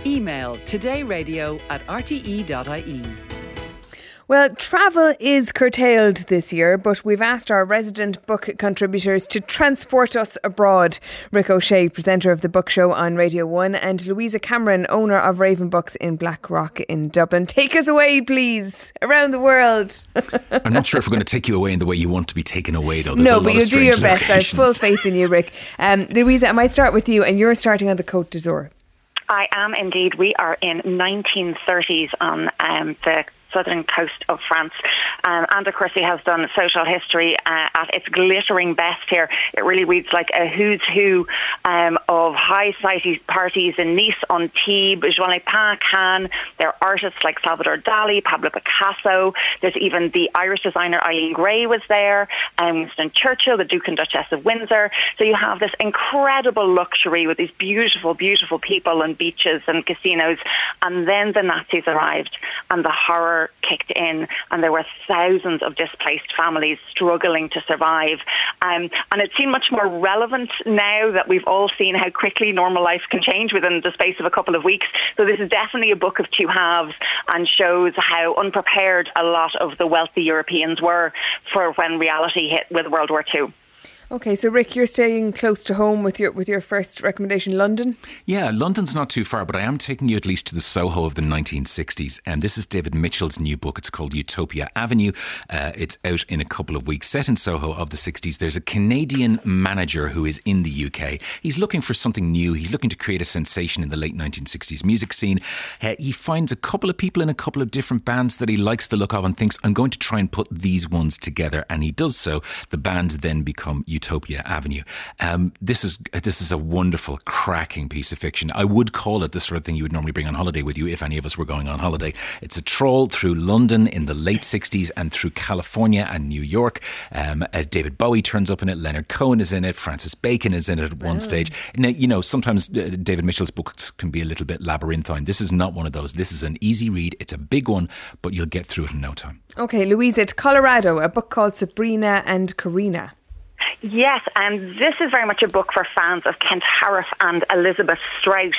Email todayradio@rte.ie. Well, travel is curtailed this year, but we've asked our resident book contributors to transport us abroad. Rick O'Shea, presenter of the Book Show on Radio 1, and Louisa Cameron, owner of Raven Books in Blackrock in Dublin. Take us away, please, around the world. I'm not sure if we're going to take you away in the way you want to be taken away, though. No, but you'll do your best. I have full faith in you, Rick. Louisa, I might start with you, and you're starting on the Côte d'Azur. I am indeed. We are in 1930s on the southern coast of France. And of course, he has done social history at its glittering best here. It really reads like a who's who of high society parties in Nice, Antibes, Juan Lepin, Cannes. There are artists like Salvador Dali, Pablo Picasso. There's even the Irish designer Eileen Gray was there, Winston Churchill, the Duke and Duchess of Windsor. So you have this incredible luxury with these beautiful, beautiful people and beaches and casinos. And then the Nazis arrived and the horror kicked in, and there were thousands of displaced families struggling to survive. And it seemed much more relevant now that we've all seen how quickly normal life can change within the space of a couple of weeks. So this is definitely a book of two halves and shows how unprepared a lot of the wealthy Europeans were for when reality hit with World War II. Okay, so Rick, you're staying close to home with your first recommendation, London? Yeah, London's not too far, but I am taking you at least to the Soho of the 1960s. And this is David Mitchell's new book. It's called Utopia Avenue. It's out in a couple of weeks. Set in Soho of the 60s, there's a Canadian manager who is in the UK. He's looking for something new. He's looking to create a sensation in the late 1960s music scene. He finds a couple of people in a couple of different bands that he likes the look of and thinks, I'm going to try and put these ones together. And he does so. The bands then become Utopia Avenue. This is a wonderful, cracking piece of fiction. I would call it the sort of thing you would normally bring on holiday with you if any of us were going on holiday. It's a trawl through London in the late 60s and through California and New York. David Bowie turns up in it. Leonard Cohen is in it. Francis Bacon is in it at one stage. Now, you know, sometimes David Mitchell's books can be a little bit labyrinthine. This is not one of those. This is an easy read. It's a big one, but you'll get through it in no time. Okay, Louisa, to Colorado, a book called Sabrina and Karina. Yes, and this is very much a book for fans of Kent Harif and Elizabeth Strout.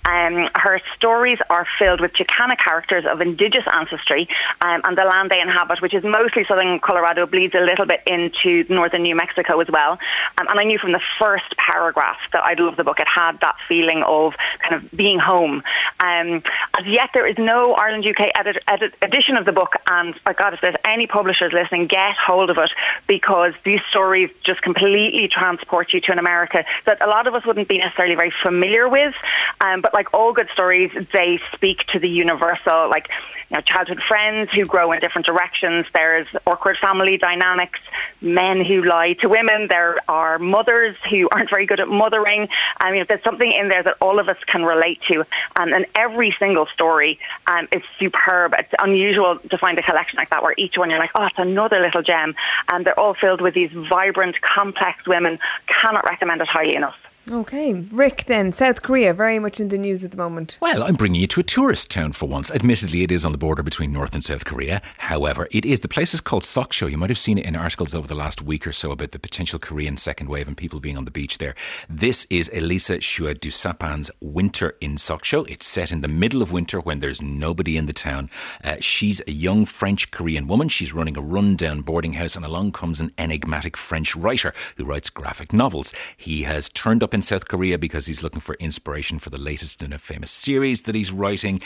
Her stories are filled with Chicana characters of indigenous ancestry and the land they inhabit, which is mostly southern Colorado, bleeds a little bit into northern New Mexico as well. And I knew from the first paragraph that I'd love the book. It had that feeling of kind of being home. As yet, there is no Ireland UK edition of the book, and my God, if there's any publishers listening, get hold of it, because these stories just completely transport you to an America that a lot of us wouldn't be necessarily very familiar with. But like all good stories, they speak to the universal, like, you know, childhood friends who grow in different directions. There's awkward family dynamics, men who lie to women. There are mothers who aren't very good at mothering. There's something in there that all of us can relate to. And every single story is superb. It's unusual to find a collection like that where each one you're like, oh, it's another little gem. And they're all filled with these vibrant, complex women. Cannot recommend it highly enough. Okay, Rick then, South Korea, very much in the news at the moment. Well, I'm bringing you to a tourist town for once. Admittedly, it is on the border between North and South Korea. However, the place is called Sokcho. You might have seen it in articles over the last week or so about the potential Korean second wave and people being on the beach there. This is Elisa Shua Dusapan's Winter in Sokcho. It's set in the middle of winter when there's nobody in the town. She's a young French-Korean woman. She's running a rundown boarding house, and along comes an enigmatic French writer who writes graphic novels. He has turned up in South Korea because he's looking for inspiration for the latest in a famous series that he's writing.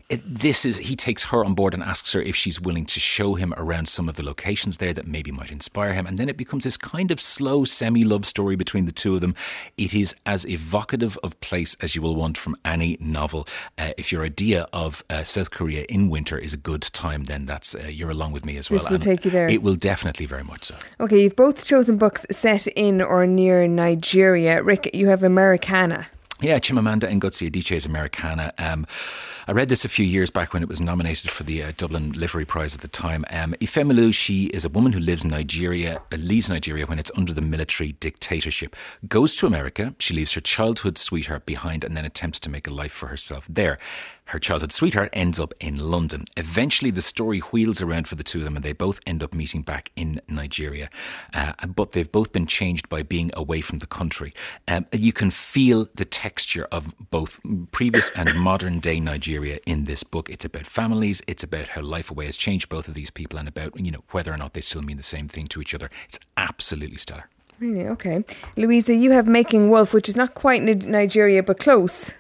He takes her on board and asks her if she's willing to show him around some of the locations there that maybe might inspire him. And then it becomes this kind of slow semi-love story between the two of them. It is as evocative of place as you will want from any novel. If your idea of South Korea in winter is a good time, then that's you're along with me as well. This will take you there. It will definitely, very much so. Okay, you've both chosen books set in or near Nigeria. Rick, you have Americana. Yeah, Chimamanda Ngozi Adichie's Americana. I read this a few years back when it was nominated for the Dublin Literary Prize at the time. Ifemelu, she is a woman who leaves Nigeria when it's under the military dictatorship, goes to America. She leaves her childhood sweetheart behind and then attempts to make a life for herself there. her childhood sweetheart, ends up in London. Eventually, the story wheels around for the two of them and they both end up meeting back in Nigeria. But they've both been changed by being away from the country. You can feel the texture of both previous and modern day Nigeria in this book. It's about families. It's about how life away has changed both of these people and about, whether or not they still mean the same thing to each other. It's absolutely stellar. Really? Okay. Louisa, you have Making Wolf, which is not quite Nigeria, but close.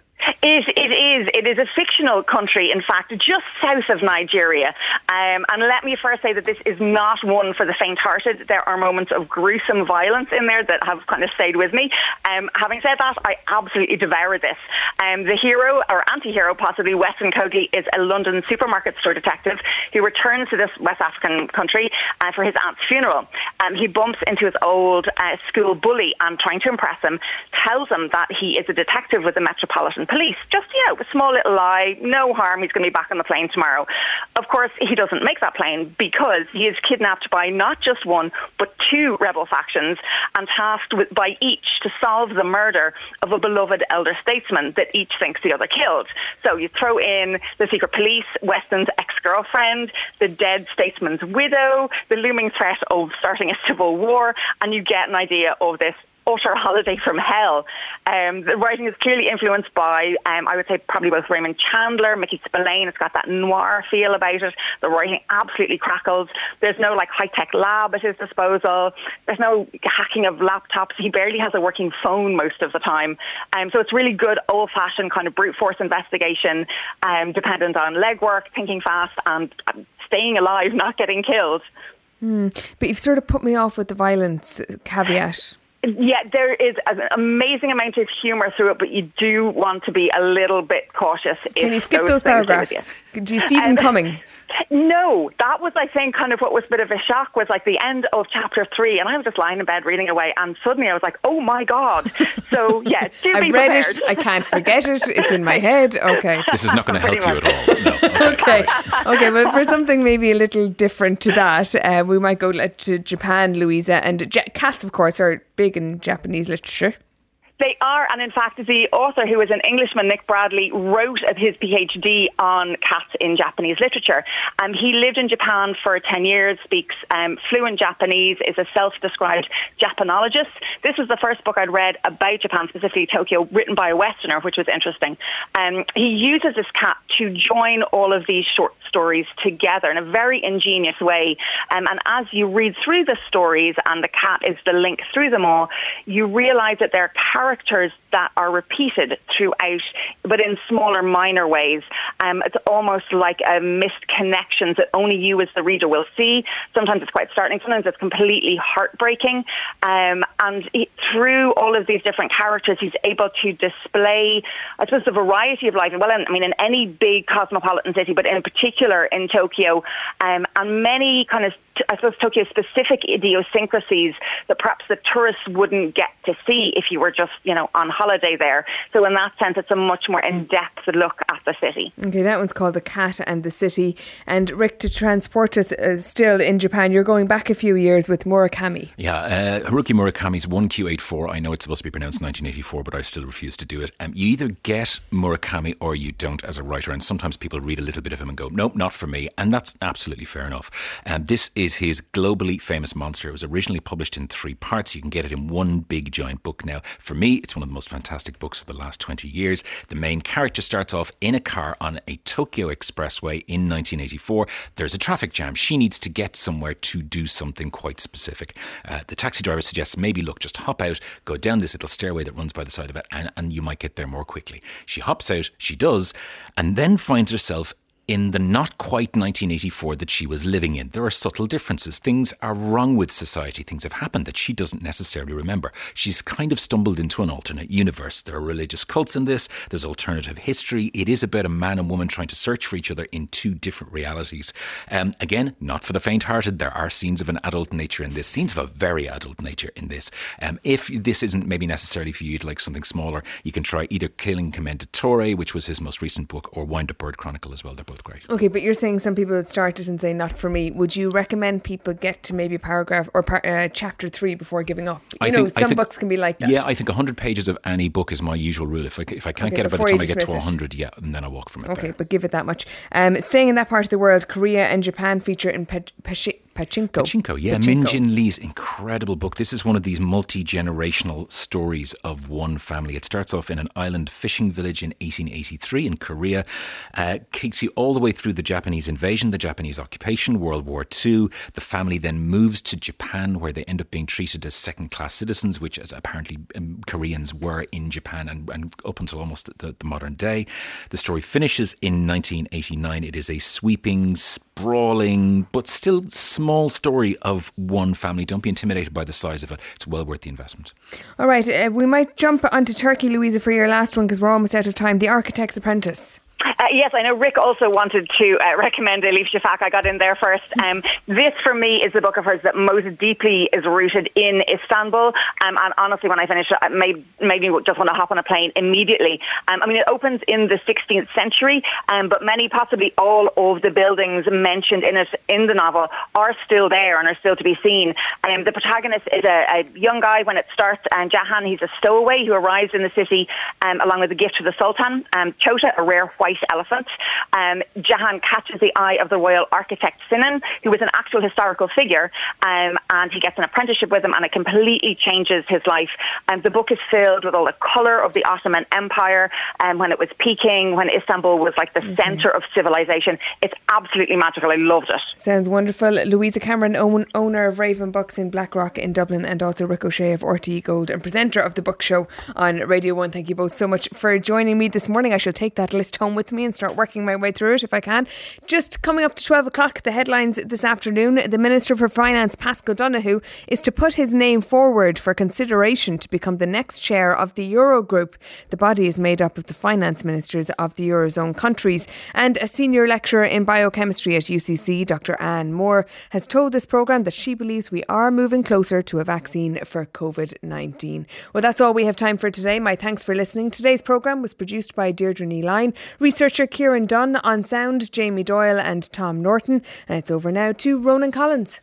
It is a fictional country, in fact, just south of Nigeria. And let me first say that this is not one for the faint-hearted. There are moments of gruesome violence in there that have kind of stayed with me. Having said that, I absolutely devour this. The hero, or anti-hero possibly, Weston Coakley, is a London supermarket store detective who returns to this West African country for his aunt's funeral. He bumps into his old school bully and, trying to impress him, tells him that he is a detective with the Metropolitan Police. Just, a small little lie, no harm, he's going to be back on the plane tomorrow. Of course, he doesn't make that plane because he is kidnapped by not just one, but two rebel factions and tasked by each to solve the murder of a beloved elder statesman that each thinks the other killed. So you throw in the secret police, Weston's ex-girlfriend, the dead statesman's widow, the looming threat of starting a civil war, and you get an idea of this utter holiday from hell. The writing is clearly influenced by, I would say, probably both Raymond Chandler, Mickey Spillane. It's got that noir feel about it. The writing absolutely crackles. There's no high-tech lab at his disposal. There's no hacking of laptops. He barely has a working phone most of the time. So it's really good old-fashioned kind of brute force investigation, dependent on legwork, thinking fast, and staying alive, not getting killed. But you've sort of put me off with the violence caveat. Yeah, there is an amazing amount of humour through it, but you do want to be a little bit cautious. Can you skip those paragraphs? Do you see them coming? No, that was, I think, kind of what was a bit of a shock, was the end of chapter 3, and I was just lying in bed reading away, and suddenly I was like, oh my God. So, yeah, I've read it, I can't forget it, it's in my head. Okay. This is not going to help you at all. No. Okay, but for something maybe a little different to that, we might go to Japan, Louisa, and cats, of course, are big in Japanese literature. They are, and in fact, the author, who is an Englishman, Nick Bradley, wrote his PhD on cats in Japanese literature. He lived in Japan for 10 years, speaks fluent Japanese, is a self-described Japanologist. This was the first book I'd read about Japan, specifically Tokyo, written by a Westerner, which was interesting. He uses this cat to join all of these short stories together in a very ingenious way. And as you read through the stories, and the cat is the link through them all, you realise that there are characters that are repeated throughout, but in smaller, minor ways. It's almost like missed connections that only you as the reader will see. Sometimes it's quite startling, sometimes it's completely heartbreaking. And through all of these different characters, he's able to display, I suppose, the variety of life. Well, in any big cosmopolitan city, but in particular in Tokyo, and many kind of, I suppose, Tokyo-specific idiosyncrasies that perhaps the tourists wouldn't get to see if you were just, on holiday there. So in that sense, it's a much more in-depth look at the city. Okay, that one's called The Cat and the City. And Rick, to transport us still in Japan, you're going back a few years with Murakami. Yeah, Haruki Murakami's 1Q84. I know it's supposed to be pronounced 1984, but I still refuse to do it. You either get Murakami or you don't as a writer, and sometimes people read a little bit of him and go, nope, not for me, and that's absolutely fair enough. This is his globally famous monster. It was originally published in 3 parts. You can get it in one big giant book now. For me, it's one of the most fantastic books of the last 20 years. The main character starts off in a car on a Tokyo expressway in 1984. There's a traffic jam. She needs to get somewhere to do something quite specific. The taxi driver suggests, maybe look, just hop out, go down this little stairway that runs by the side of it, and you might get there more quickly. She hops out, she does, and then finds herself in the not quite 1984 that she was living in. There are subtle differences. Things are wrong with society. Things have happened that she doesn't necessarily remember. She's kind of stumbled into an alternate universe. There are religious cults in this. There's alternative history. It is about a man and woman trying to search for each other in 2 different realities. Again, not for the faint-hearted. There are scenes of an adult nature in this. Scenes of a very adult nature in this. If this isn't maybe necessarily for you to like something smaller, you can try either Killing Commendatore, which was his most recent book, or Wind Up Bird Chronicle as well. They're both both great. Okay, but you're saying some people would start it and say, not for me. Would you recommend people get to maybe paragraph or chapter 3 before giving up? Some books can be like that. Yeah, I think 100 pages of any book is my usual rule. If I can't get it by the time I get to 100, and then I walk from it. Okay, but give it that much. Staying in that part of the world, Korea and Japan feature in Pachinko. Yeah, Min Jin Lee's incredible book. This is one of these multi-generational stories of one family. It starts off in an island fishing village in 1883 in Korea, takes you all the way through the Japanese invasion, the Japanese occupation, World War II. The family then moves to Japan, where they end up being treated as second-class citizens, which as apparently Koreans were in Japan and up until almost the modern day. The story finishes in 1989. It is a sweeping, sprawling, but still small story of one family. Don't be intimidated by the size of it. It's well worth the investment. All right, we might jump onto Turkey, Louisa, for your last one because we're almost out of time. The Architect's Apprentice. Yes, I know Rick also wanted to recommend Elif Shafak. I got in there first. This, for me, is the book of hers that most deeply is rooted in Istanbul. And honestly, when I finished it, it made me just want to hop on a plane immediately. It opens in the 16th century, but many, possibly all of the buildings mentioned in it in the novel are still there and are still to be seen. The protagonist is a young guy when it starts, and Jahan, he's a stowaway who arrives in the city along with a gift to the Sultan, Chota, a rare white elephant. Jahan catches the eye of the royal architect Sinan, who is an actual historical figure, and he gets an apprenticeship with him, and it completely changes his life. The book is filled with all the colour of the Ottoman Empire, when it was peaking, when Istanbul was like the centre of civilization. It's absolutely magical. I loved it. Sounds wonderful. Louisa Cameron, owner of Raven Books in Blackrock in Dublin, and also Rick O'Shea of RTE Gold and presenter of the book show on Radio 1. Thank you both so much for joining me this morning. I shall take that list home with me and start working my way through it if I can. Just coming up to 12 o'clock, the headlines this afternoon. The Minister for Finance, Paschal Donohoe, is to put his name forward for consideration to become the next chair of the Eurogroup. The body is made up of the finance ministers of the Eurozone countries. And a senior lecturer in biochemistry at UCC, Dr. Anne Moore, has told this programme that she believes we are moving closer to a vaccine for COVID-19. Well, that's all we have time for today. My thanks for listening. Today's programme was produced by Deirdre Neeline, researcher Kieran Dunn, on sound Jamie Doyle and Tom Norton. And it's over now to Ronan Collins.